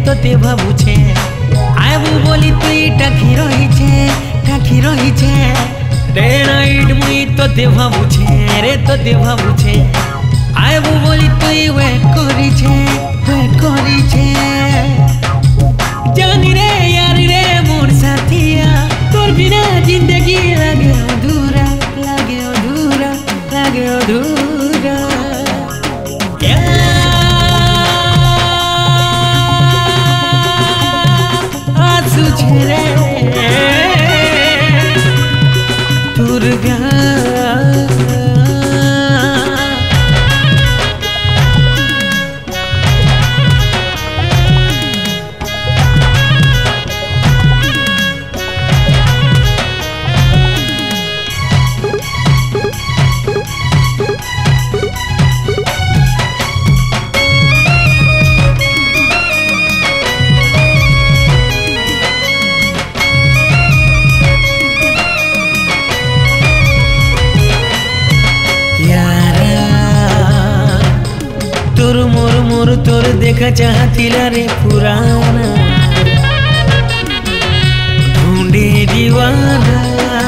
তোতে ভাবুছে আইবু বলি তুই টাকি রহিছে ডে নাইট মুই তোতে ভাবুছে রে তোতে ভাবুছে আইবু বলি তুই ওয়েট করিছে জানি রে यार रे मोर साथिया तोर बिना जिंदगी लागे अधूरा आंसू झरे तोर मोर तोर देखा चाहतिला रे पुराना ढूंढे दीवाना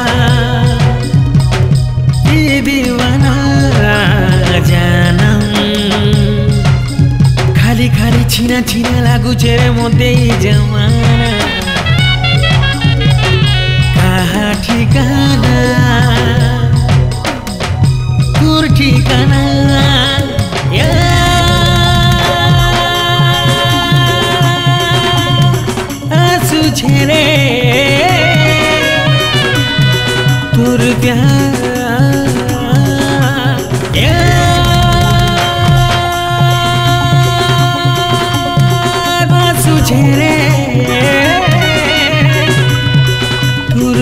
जानम खाली छीना लागू रे मोते जमाना कहा ठिकाना तोर ठिकाना झेरे तोर आंसू झेरे तोर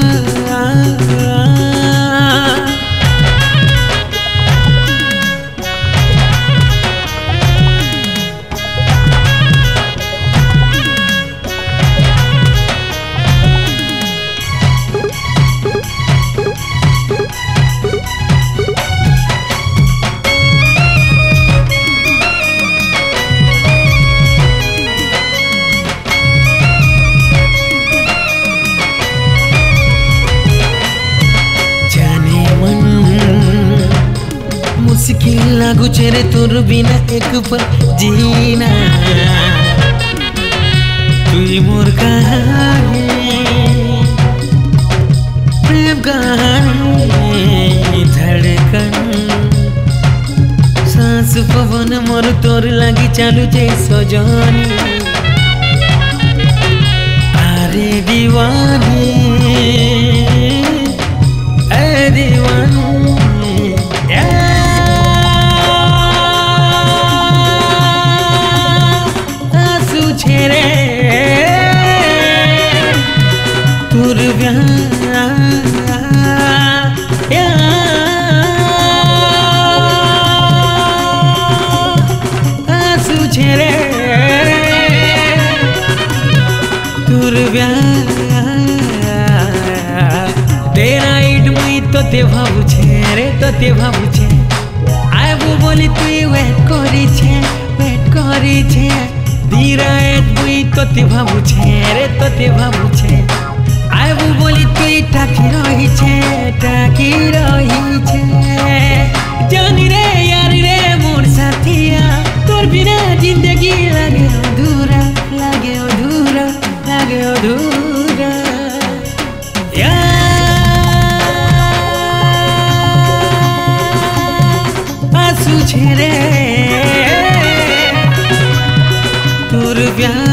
मुश्किल लागू रे तोर बिना एक पल जीना तुई मोर कहानी प्रेम कहानी धड़कन सांस पवन मोर तोर लगी चालू जे सजनी अरे दीवानी तोर आंसू झरे तोर डे नाइट मुई तोते भाबुछे रे तोते भाबुछे आइबू बोली तुई वेट करिछे धीराएत मुई तोते भाबुछे रे तोते भाबुछे आइबू बोली तुई टाकी रहिछे जानी रे यार रे मोर साथिया तोर बिना जिंदगी लागे अधूरा आंसू झरे तोर